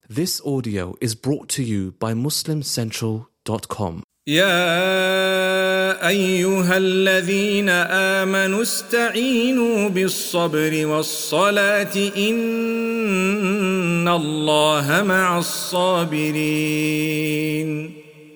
This audio is brought to you by MuslimCentral.com. يا أيها الذين آمنوا استعينوا بالصبر والصلاة إن الله مع الصابرين.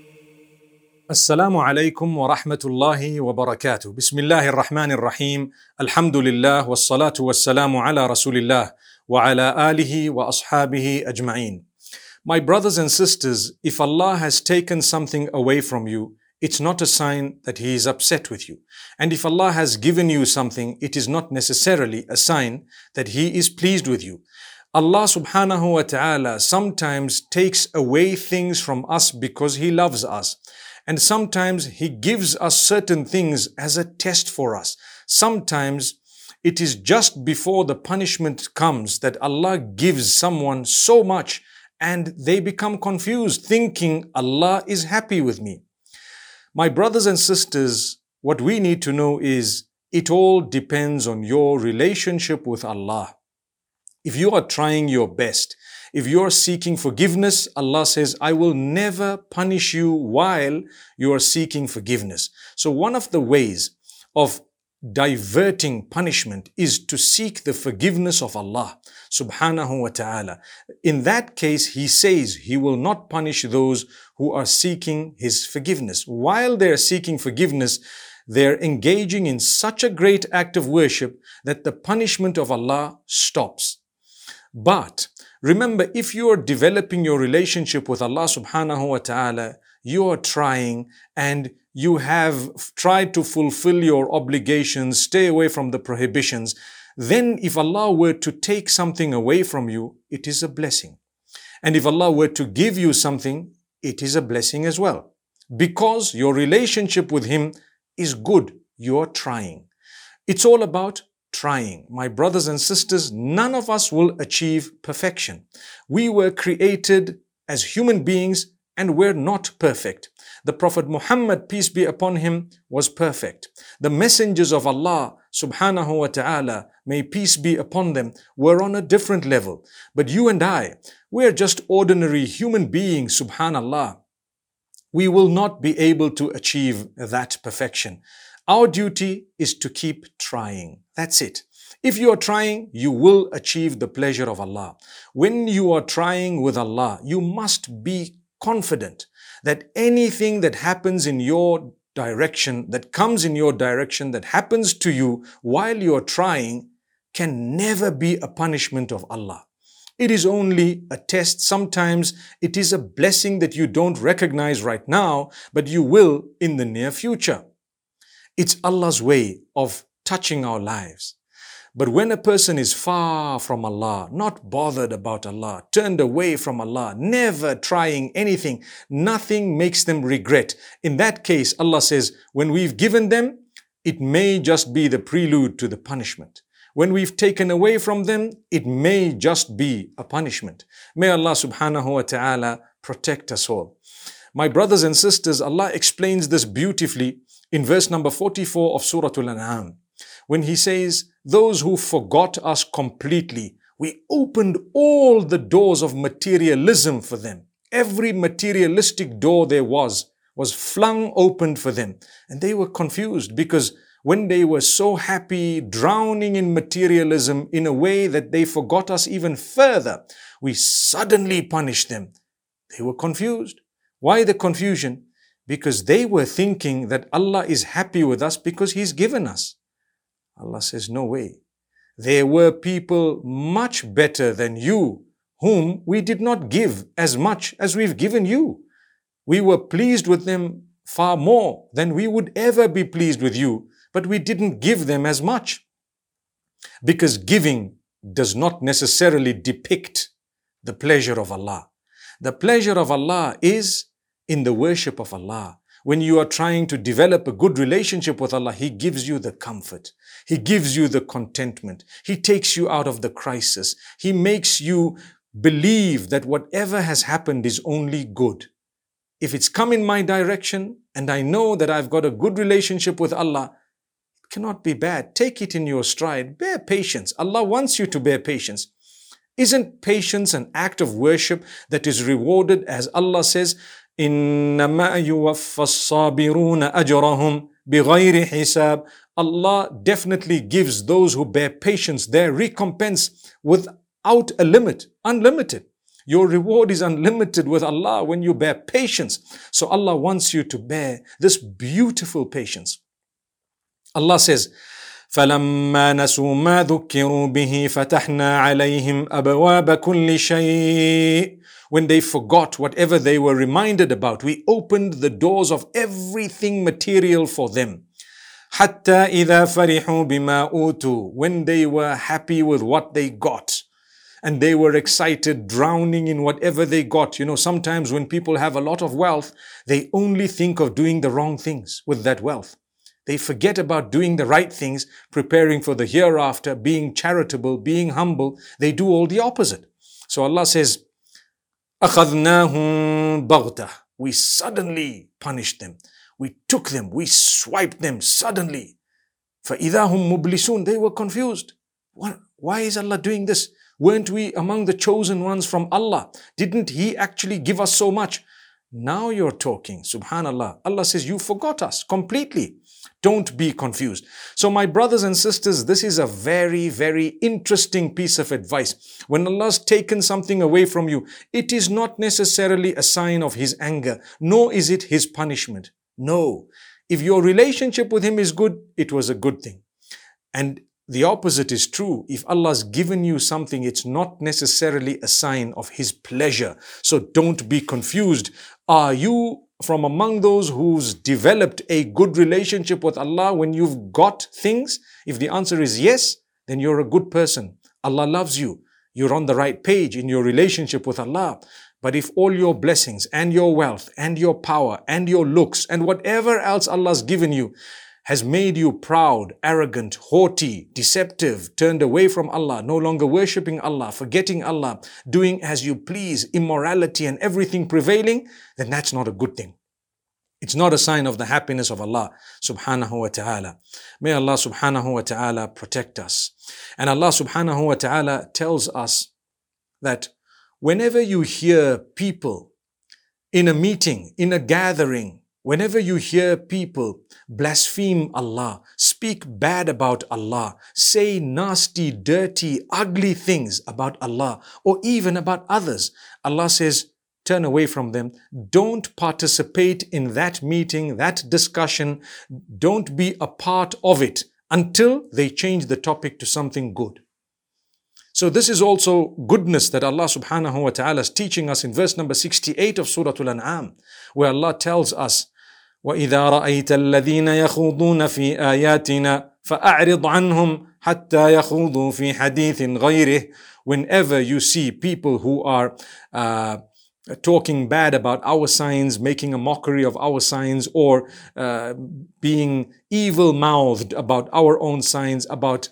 السلام عليكم ورحمة الله وبركاته. بسم الله الرحمن الرحيم. الحمد لله والصلاة والسلام على رسول الله وعلى آله وأصحابه أجمعين. My brothers and sisters, if Allah has taken something away from you, it's not a sign that He is upset with you. And if Allah has given you something, it is not necessarily a sign that He is pleased with you. Allah subhanahu wa ta'ala sometimes takes away things from us because He loves us. And sometimes He gives us certain things as a test for us. Sometimes it is just before the punishment comes that Allah gives someone so much and they become confused, thinking Allah is happy with me. My brothers and sisters, what we need to know is it all depends on your relationship with Allah. If you are trying your best, if you are seeking forgiveness, Allah says, I will never punish you while you are seeking forgiveness. So one of the ways of diverting punishment is to seek the forgiveness of Allah subhanahu wa ta'ala. In that case, He says He will not punish those who are seeking His forgiveness. While they are seeking forgiveness, they are engaging in such a great act of worship that the punishment of Allah stops. But remember, if you are developing your relationship with Allah subhanahu wa ta'ala, you are trying and you have tried to fulfill your obligations, stay away from the prohibitions, then if Allah were to take something away from you, it is a blessing. And if Allah were to give you something, it is a blessing as well. Because your relationship with Him is good. You are trying. It's all about trying. My brothers and sisters, none of us will achieve perfection. We were created as human beings and we're not perfect. The Prophet Muhammad, peace be upon him, was perfect. The messengers of Allah subhanahu wa ta'ala, may peace be upon them, were on a different level. But you and I, we're just ordinary human beings, subhanallah. We will not be able to achieve that perfection. Our duty is to keep trying. That's it. If you are trying, you will achieve the pleasure of Allah. When you are trying with Allah, you must be confident that anything that happens in your direction, that comes in your direction, that happens to you while you are trying, can never be a punishment of Allah. It is only a test. Sometimes it is a blessing that you don't recognize right now, but you will in the near future. It's Allah's way of touching our lives. But when a person is far from Allah, not bothered about Allah, turned away from Allah, never trying anything, nothing makes them regret. In that case, Allah says, when we've given them, it may just be the prelude to the punishment. When we've taken away from them, it may just be a punishment. May Allah subhanahu wa ta'ala protect us all. My brothers and sisters, Allah explains this beautifully in verse number 44 of Surah Al-An'am. When He says, those who forgot us completely, we opened all the doors of materialism for them. Every materialistic door there was flung open for them. And they were confused because when they were so happy, drowning in materialism in a way that they forgot us even further, we suddenly punished them. They were confused. Why the confusion? Because they were thinking that Allah is happy with us because He's given us. Allah says, no way. There were people much better than you whom we did not give as much as we've given you. We were pleased with them far more than we would ever be pleased with you, but we didn't give them as much. Because giving does not necessarily depict the pleasure of Allah. The pleasure of Allah is in the worship of Allah. When you are trying to develop a good relationship with Allah, He gives you the comfort. He gives you the contentment. He takes you out of the crisis. He makes you believe that whatever has happened is only good. If it's come in my direction and I know that I've got a good relationship with Allah, it cannot be bad. Take it in your stride. Bear patience. Allah wants you to bear patience. Isn't patience an act of worship that is rewarded, as Allah says, إِنَّمَا يُوَفَّى الصَّابِرُونَ أَجْرَهُمْ بِغَيْرِ حِسَابٍ. Allah definitely gives those who bear patience their recompense without a limit, unlimited. Your reward is unlimited with Allah when you bear patience. So Allah wants you to bear this beautiful patience. Allah says, فَلَمَّا نَسُوا مَا ذُكِّرُوا بِهِ فَتَحْنَا عَلَيْهِمْ أَبْوَابَ كُلِّ شَيْءٍ. When they forgot whatever they were reminded about, we opened the doors of everything material for them. حَتَّى إِذَا فَرِحُوا بِمَا أُوتُوا. When they were happy with what they got, and they were excited, drowning in whatever they got. You know, sometimes when people have a lot of wealth, they only think of doing the wrong things with that wealth. They forget about doing the right things, preparing for the hereafter, being charitable, being humble. They do all the opposite. So Allah says, أَخَذْنَاهُمْ بَغْتَةً. We suddenly punished them. We took them. We swiped them suddenly. فَإِذَا هُمْ مُبْلِسُونَ. They were confused. Why is Allah doing this? Weren't we among the chosen ones from Allah? Didn't He actually give us so much? Now you're talking, subhanallah. Allah says, you forgot us completely. Don't be confused. So my brothers and sisters, this is a very, very interesting piece of advice. When Allah's taken something away from you, it is not necessarily a sign of His anger, nor is it His punishment. No. If your relationship with Him is good, it was a good thing. And the opposite is true. If Allah's given you something, it's not necessarily a sign of His pleasure. So don't be confused. Are you from among those who's developed a good relationship with Allah when you've got things? If the answer is yes, then you're a good person. Allah loves you. You're on the right page in your relationship with Allah. But if all your blessings and your wealth and your power and your looks and whatever else Allah's given you has made you proud, arrogant, haughty, deceptive, turned away from Allah, no longer worshipping Allah, forgetting Allah, doing as you please, immorality and everything prevailing, then that's not a good thing. It's not a sign of the happiness of Allah subhanahu wa ta'ala. May Allah subhanahu wa ta'ala protect us. And Allah subhanahu wa ta'ala tells us that whenever you hear people in a meeting, in a gathering, whenever you hear people blaspheme Allah, speak bad about Allah, say nasty, dirty, ugly things about Allah, or even about others, Allah says, turn away from them. Don't participate in that meeting, that discussion. Don't be a part of it until they change the topic to something good. So this is also goodness that Allah subhanahu wa ta'ala is teaching us in verse number 68 of Surah Al-An'am, where Allah tells us, وَإِذَا رَأَيْتَ الَّذِينَ يَخُوضُونَ فِي آيَاتِنَا فَأَعْرِضْ عَنْهُمْ حَتَّى يَخُوضُوا فِي حَدِيثٍ غَيْرِهِ. Whenever you see people who are talking bad about our signs, making a mockery of our signs, or being evil-mouthed about our own signs, about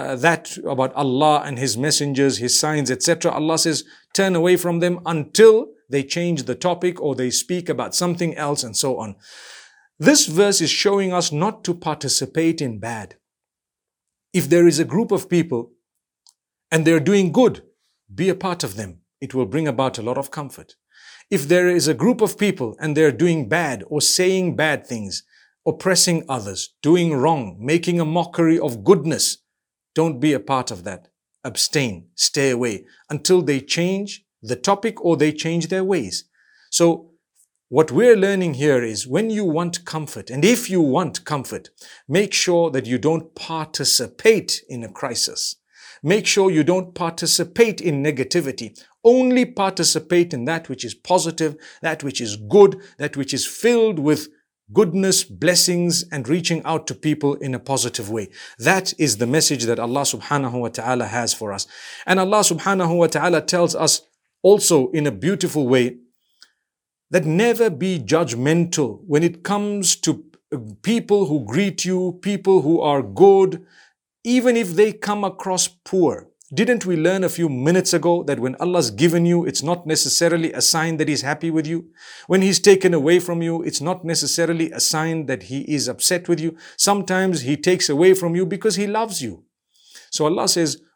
Allah and His messengers, His signs, etc. Allah says, turn away from them until they change the topic or they speak about something else and so on. This verse is showing us not to participate in bad. If there is a group of people and they're doing good, be a part of them. It will bring about a lot of comfort. If there is a group of people and they're doing bad or saying bad things, oppressing others, doing wrong, making a mockery of goodness, don't be a part of that. Abstain, stay away until they change the topic or they change their ways. So what we're learning here is when you want comfort, and if you want comfort, make sure that you don't participate in a crisis. Make sure you don't participate in negativity. Only participate in that which is positive, that which is good, that which is filled with goodness, blessings, and reaching out to people in a positive way. That is the message that Allah subhanahu wa ta'ala has for us. And Allah subhanahu wa ta'ala tells us also in a beautiful way that never be judgmental when it comes to people who greet you, people who are good, even if they come across poor. Didn't we learn a few minutes ago that when Allah's given you, it's not necessarily a sign that He's happy with you? When He's taken away from you, it's not necessarily a sign that He is upset with you. Sometimes He takes away from you because He loves you. So Allah says,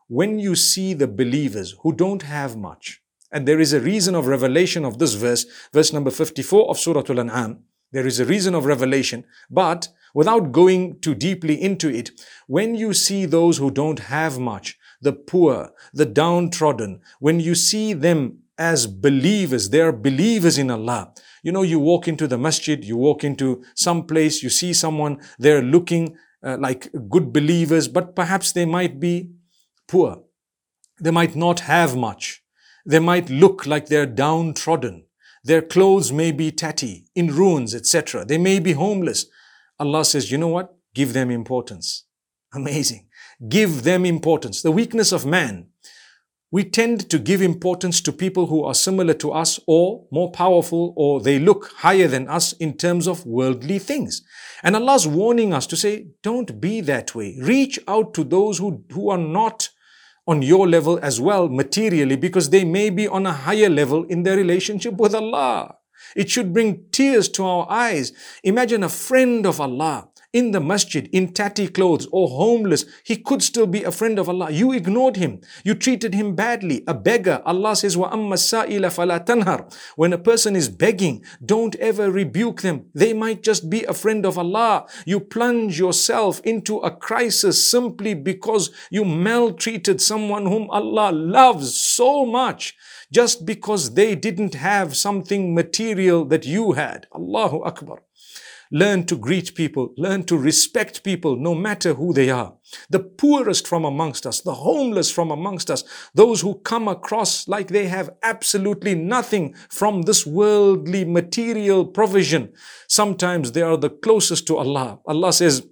when you see the believers who don't have much, and there is a reason of revelation of this verse, verse number 54 of Surah Al-An'am, there is a reason of revelation, but without going too deeply into it, when you see those who don't have much, the poor, the downtrodden, when you see them as believers, they are believers in Allah. You know, you walk into the masjid, you walk into some place, you see someone, they're looking like good believers, but perhaps they might be poor. They might not have much. They might look like they're downtrodden. Their clothes may be tatty, in ruins, etc. They may be homeless. Allah says, you know what? Give them importance. Amazing. Give them importance. The weakness of man. We tend to give importance to people who are similar to us or more powerful, or they look higher than us in terms of worldly things. And Allah's warning us to say, don't be that way. Reach out to those who are not on your level as well materially, because they may be on a higher level in their relationship with Allah. It should bring tears to our eyes. Imagine a friend of Allah in the masjid, in tatty clothes or homeless. He could still be a friend of Allah. You ignored him. You treated him badly. A beggar. Allah says, وَأَمَّا السَّائِلَ فَلَا تَنْهَرْ. When a person is begging, don't ever rebuke them. They might just be a friend of Allah. You plunge yourself into a crisis simply because you maltreated someone whom Allah loves so much, just because they didn't have something material that you had. Allahu Akbar. Learn to greet people. Learn to respect people no matter who they are. The poorest from amongst us, the homeless from amongst us, those who come across like they have absolutely nothing from this worldly material provision. Sometimes they are the closest to Allah. Allah says,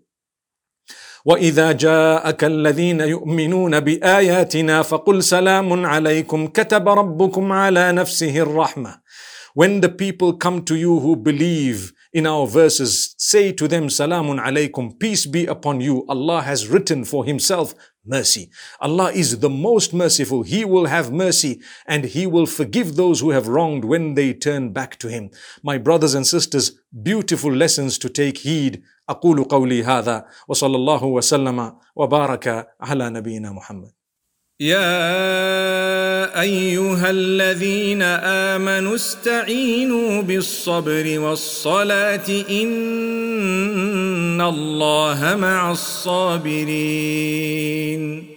وَإِذَا جَاءَكَ الَّذِينَ يُؤْمِنُونَ بِآيَاتِنَا فَقُلْ سَلَامٌ عَلَيْكُمْ كَتَبَ رَبُّكُمْ عَلَى نَفْسِهِ الرَّحْمَةِ. When the people come to you who believe in our verses, say to them, Salamun alaykum, peace be upon you. Allah has written for Himself mercy. Allah is the most merciful. He will have mercy and He will forgive those who have wronged when they turn back to Him. My brothers and sisters, beautiful lessons to take heed. أقول قولي هذا وصلى الله وسلم وبارك على نبينا محمد. يا أيها الذين آمنوا استعينوا بالصبر والصلاة إن الله مع الصابرين.